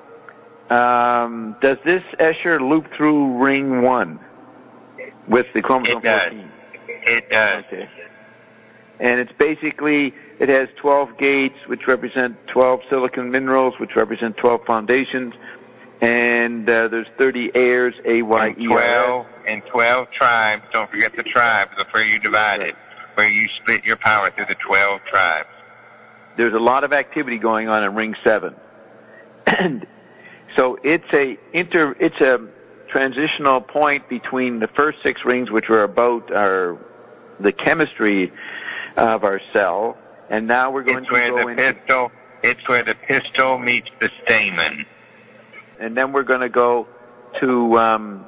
does this Escher loop through ring 1 with the chromosome 14? It does. Okay. And it's basically, it has 12 gates, which represent 12 silicon minerals, which represent 12 foundations. And there's 30 heirs, A-Y-E-R. And 12 tribes. Don't forget the tribes of where you divide it, where you split your power through the 12 tribes. There's a lot of activity going on in ring 7. And so it's a transitional point between the first 6 rings, which were about the chemistry of our cell, and now we're going to go into... It's where the pistil meets the stamen. And then we're going to go to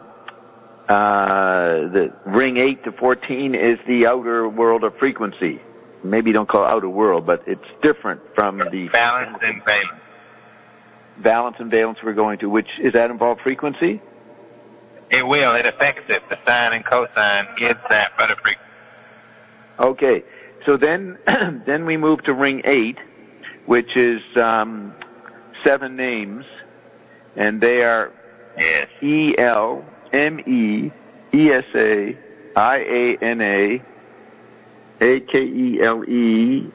the ring 8 to 14 is the outer world of frequency. Maybe don't call it outer world, but it's different from the... Valence and valence. Valence and valence we're going to, which, is that involve frequency? It will. It affects it. The sine and cosine is that, but a frequency. Okay. So then we move to ring 8, which is 7 names, and they are E-L-M-E-E-S-A-I-A-N-A, A-K-E-L-E,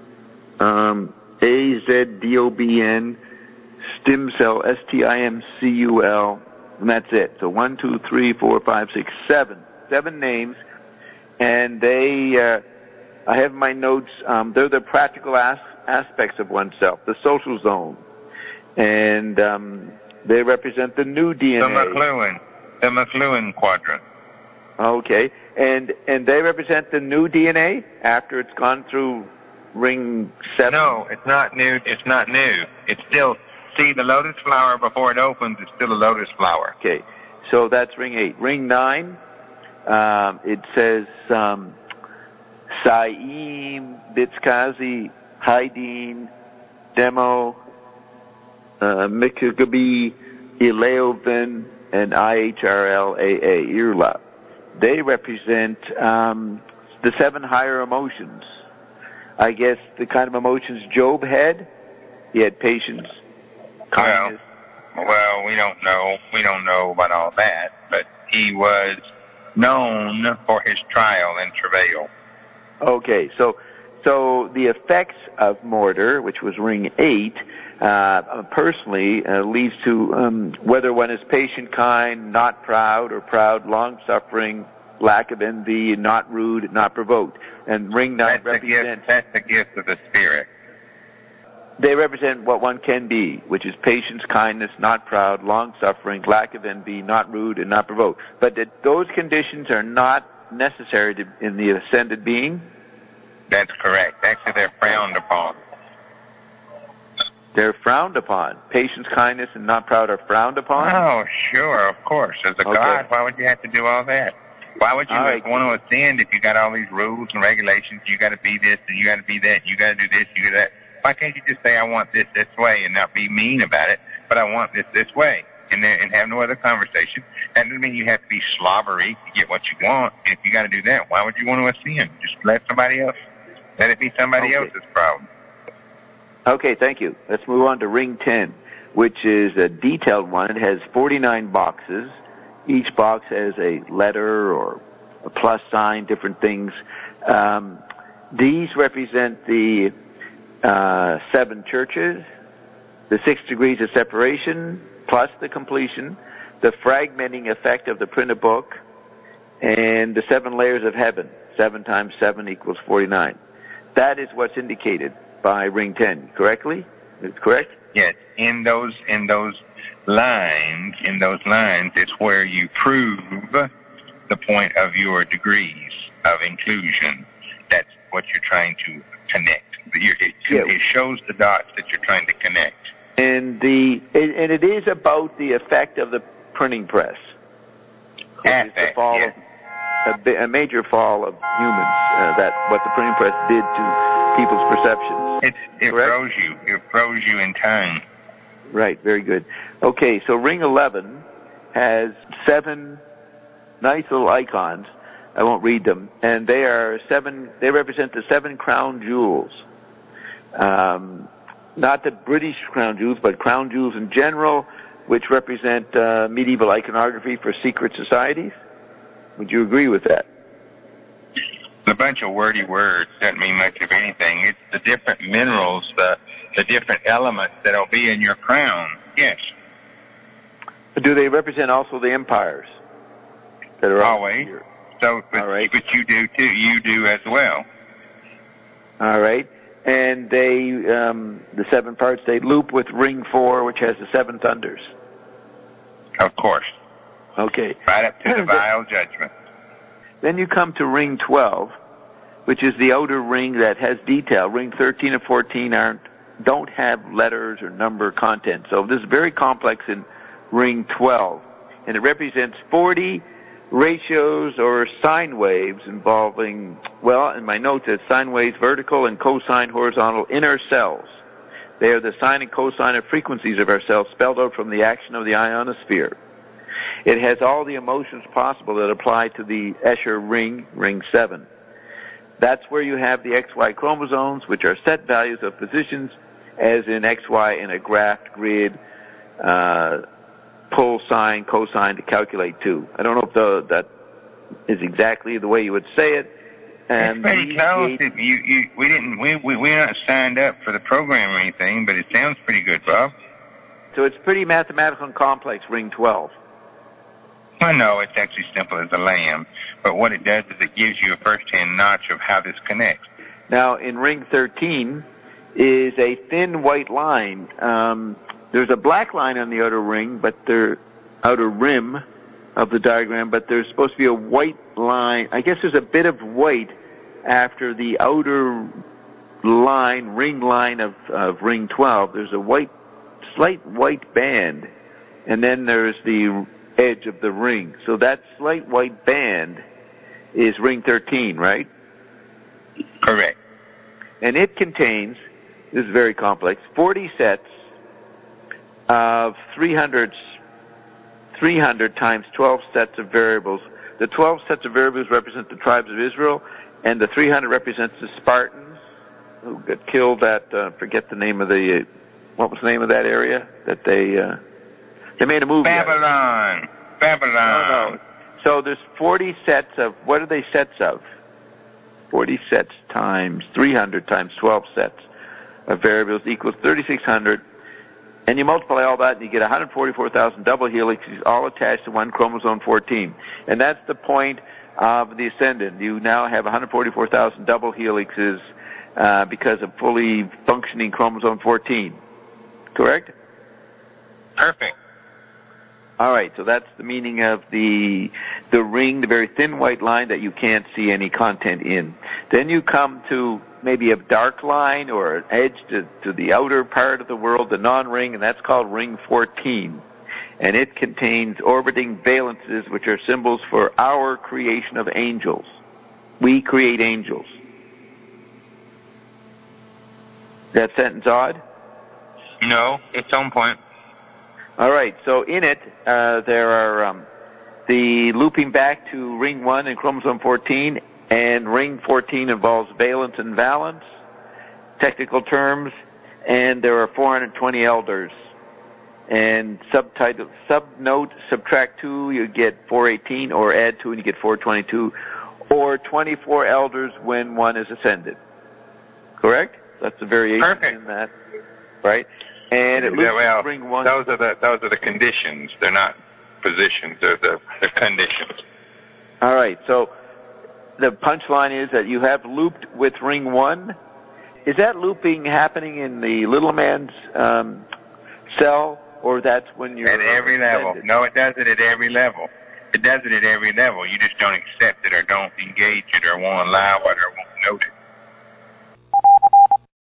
A-Z-D-O-B-N, stem cell, S-T-I-M-C-U-L, and that's it. So 1, 2, 3, 4, 5, 6, 7. 7 names, and they... I have my notes. They're the practical aspects of oneself, the social zone, and they represent the new DNA. The McLuhan quadrant. Okay, and they represent the new DNA after it's gone through ring 7. No, it's not new. It's not new. It's still the lotus flower before it opens. It's still a lotus flower. Okay, so that's ring 8. Ring 9. It says. Saim, Bitskazi, Haideen, Demo, Mikugabi, Ileoven, and IHRLAA, Irla. They represent the 7 higher emotions. I guess the kind of emotions Job had. He had patience, kindness. Well, we don't know. We don't know about all that, but he was known for his trial and travail. Okay, so the effects of mortar, which was ring 8, personally leads to whether one is patient, kind, not proud, or proud, long-suffering, lack of envy, not rude, not provoked. And ring 9 represents... That's the gift of the Spirit. They represent what one can be, which is patience, kindness, not proud, long-suffering, lack of envy, not rude, and not provoked. But those conditions are not necessary in the ascended being? That's correct. Actually, they're frowned upon. They're frowned upon. Patience, kindness, and not proud are frowned upon? Oh, sure, of course. As a God, why would you have to do all that? Why would you want to ascend if you got all these rules and regulations? You got to be this and you got to be that. You got to do this. You got to that. Why can't you just say I want this way and not be mean about it? But I want this way, and have no other conversation. That doesn't mean you have to be slobbery to get what you want. If you got to do that, why would you want to ascend? Just let it be somebody else's problem. Okay, thank you. Let's move on to ring 10, which is a detailed one. It has 49 boxes. Each box has a letter or a plus sign, different things. These represent the 7 churches, the 6 degrees of separation, plus the completion, the fragmenting effect of the printed book, and the 7 layers of heaven. 7 times 7 equals 49. That is what's indicated by ring 10, correctly? Is it correct? Yes. In those lines, it's where you prove the point of your degrees of inclusion. That's what you're trying to connect. It shows the dots that you're trying to connect. And it is about the effect of the printing press. A major fall of humans. That what the printing press did to people's perceptions. It froze you in time. Right. Very good. Okay. So ring 11 has 7 nice little icons. I won't read them, and they are 7. They represent the 7 crown jewels. Not the British crown jewels, but crown jewels in general, which represent medieval iconography for secret societies. Would you agree with that? A bunch of wordy words doesn't mean much of anything. It's the different minerals, the different elements that'll be in your crown. Yes. Do they represent also the empires that are always here? So, but you do too. You do as well. All right. And they, the 7 parts, they loop with ring 4, which has the 7 thunders. Of course. Okay. Right up to the vial judgment. Then you come to ring 12, which is the outer ring that has detail. Ring 13 and 14 don't have letters or number content. So this is very complex in ring 12. And it represents 40 ratios or sine waves involving, well, in my notes, it's sine waves vertical and cosine horizontal in our cells. They are the sine and cosine of frequencies of our cells spelled out from the action of the ionosphere. It has all the emotions possible that apply to the Escher ring, ring 7. That's where you have the XY chromosomes, which are set values of positions, as in XY in a graphed grid, pull sine, cosine to calculate to. I don't know if that is exactly the way you would say it. And it's pretty close. We're not signed up for the program or anything, but it sounds pretty good, Bob. So it's pretty mathematical and complex, ring 12. Well, no, it's actually simple as a lamb. But what it does is it gives you a first-hand notch of how this connects. Now, in ring 13 is a thin white line. There's a black line on the outer ring, outer rim of the diagram, but there's supposed to be a white line. I guess there's a bit of white after the outer line, ring line of ring 12. There's a slight white band, and then there's the edge of the ring. So that slight white band is ring 13, right? Correct. And it contains, this is very complex, 40 sets of 300 times 12 sets of variables. The 12 sets of variables represent the tribes of Israel, and the 300 represents the Spartans who got killed at, forget the name of what was the name of that area that they made a movie. Babylon. No. So there's 40 sets of, what are they sets of? 40 sets times 300 times 12 sets of variables equals 3,600. And you multiply all that and you get 144,000 double helixes all attached to one chromosome 14. And that's the point of the ascendant. You now have 144,000 double helixes because of fully functioning chromosome 14. Correct? Perfect. All right, so that's the meaning of the ring, the very thin white line that you can't see any content in. Then you come to maybe a dark line or an edge to the outer part of the world, the non-ring, and that's called ring 14. and it contains orbiting valences, which are symbols for our creation of angels. We create angels. Is that sentence odd? No, it's on point. All right, so in it, there are the looping back to ring 1 in chromosome 14, and ring 14 involves valence and valence, technical terms, and there are 420 elders. And subnote, subtract 2, you get 418, or add 2 and you get 422, or 24 elders when one is ascended. Correct? That's a variation in that, right? And it loops ring 1. Those are the conditions. They're not positions. They're conditions. All right. So the punchline is that you have looped with ring 1. Is that looping happening in the little man's cell, or that's when you're at every level? No, it does it at every level. It does it at every level. You just don't accept it or don't engage it or won't allow it